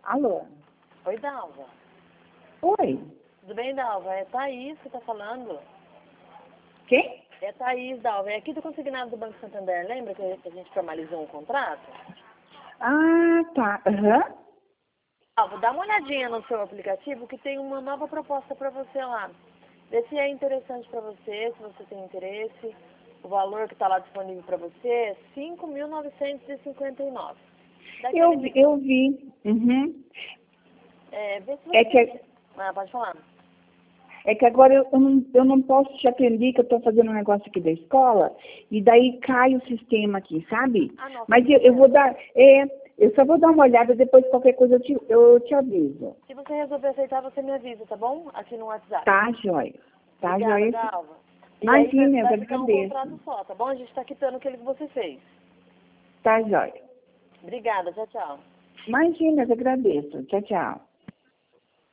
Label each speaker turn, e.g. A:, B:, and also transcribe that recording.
A: Alô?
B: Oi, Dalva.
A: Oi?
B: Tudo bem, Dalva? É Thaís que tá falando.
A: Quem?
B: É Thaís, Dalva. É aqui do consignado do Banco Santander. Lembra que a gente formalizou um contrato?
A: Ah, tá. Aham.
B: Dalva, dá uma olhadinha no seu aplicativo que tem uma nova proposta para você lá. Vê se é interessante para você, se você tem interesse. O valor que está lá disponível para você é 5.959.
A: Eu vi, eu vi. Uhum.
B: Vê se
A: É
B: você...
A: que,
B: pode falar.
A: é que agora eu não posso te atender, que eu estou fazendo um negócio aqui da escola, e daí cai o sistema aqui, sabe?
B: Ah, não,
A: Mas
B: sem
A: eu vou
B: problema.
A: dar, eu só vou dar uma olhada, depois qualquer coisa eu te aviso.
B: Se você resolver aceitar, você me avisa, tá bom? Aqui no WhatsApp.
A: Tá, joia? Tá,
B: Obrigada,
A: joia?
B: Dalva. E aí
A: Imagina, eu
B: vai ficar um contrato
A: agradeço.
B: só, tá bom? A gente tá quitando aquele que você fez.
A: Tá, joia?
B: Obrigada, tchau, tchau.
A: Imagina, eu agradeço. Tchau, tchau.